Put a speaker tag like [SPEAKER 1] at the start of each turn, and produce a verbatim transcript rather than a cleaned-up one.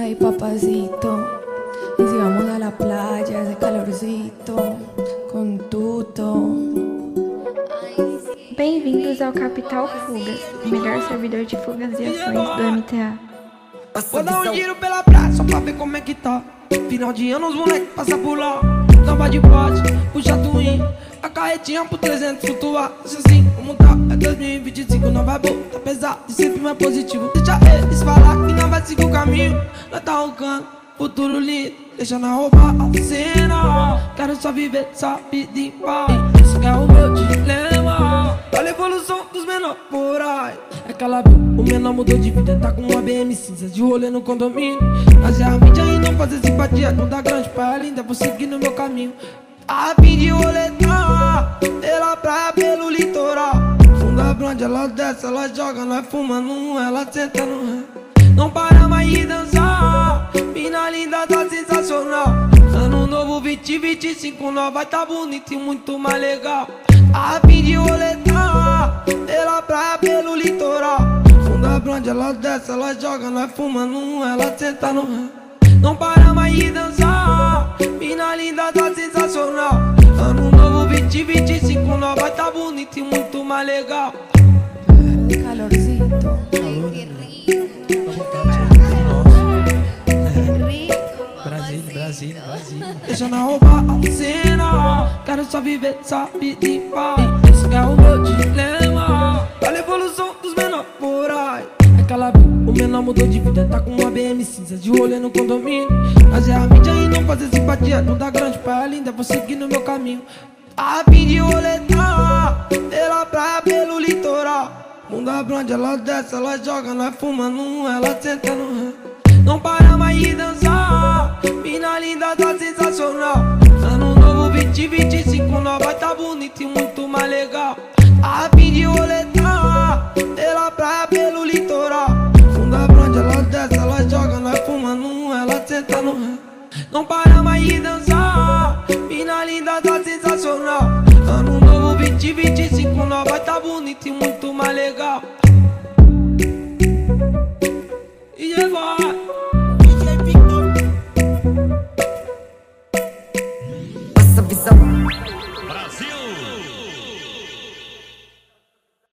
[SPEAKER 1] Ay, papacito, y si vamos a la playa, ese calorcito, com tudo.
[SPEAKER 2] Bem-vindos ao Capital Fugas, o melhor servidor de fugas e ações do M T A.
[SPEAKER 3] Vou dar um giro pela praia só pra ver como é que tá. Final de ano os moleques passam por lá. Tava de bote, puxa twin, a carretinha por trezentos flutuar. Isso assim, como tá? É dois mil e vinte e cinco, não vai bom, tá pesado e sempre mais positivo. Deixa eles falar que não vai seguir o caminho. Nós tá roncando, futuro lindo, deixa na roubar a cena. Quero só viver essa vida em paz, isso que é o meu dilema. Olha a evolução dos menores por aí. É que ela viu, o menor mudou de vida, tá com uma B M cinza, de rolê no condomínio. Mas é a mídia e não fazer simpatia, não dá grande pra ela, ainda vou seguir no meu caminho. A fim de roletar, pela praia, pelo litoral. Funda blonde, ela desce, ela joga, nós fumando um, ela senta no ré. Não para mais de dançar, mina linda, tá sensacional. Ano novo vinte e vinte e cinco, nós vai tá bonito e muito mais legal. A fim de roletar, pela praia, pelo litoral. Funda blonde, ela desce, ela joga, nós fumando um, ela senta no ré. Não para mais de dançar, mina linda, tá sensacional. Ano novo vinte e vinte e cinco, nós vai tá bonito e muito mais legal.
[SPEAKER 1] Calorcito.
[SPEAKER 3] Brasil, Brasil, Brasil. Deixa na roubar a cena. Quero só viver essa vida em paz, esse é o meu dilema. Olha a evolução dos menores por aí. É que ela viu, o menor mudou de vida, tá com uma B M cinza, de rolê no condomínio. Mas é a mídia e não fazer simpatia, não dá grande pra ela, ainda vou seguir no meu caminho. A fim de roletar, pela praia, pelo litoral. Bunda blonde, ela desce, ela joga, nós fumando um, ela senta no ré. Não para mais de dançar, mina linda, tá sensacional. Ano novo vinte e vinte e cinco, nós vai tá bonito e muito mais legal. A fim de roletar, pela praia, pelo litoral. Funda blonde, ela desce, ela joga, nós fumando um, ela senta no ré. Não para mais de dançar, mina linda, tá sensacional. Ano novo vinte e vinte e cinco, nós vai tá bonito e muito mais legal. E vai.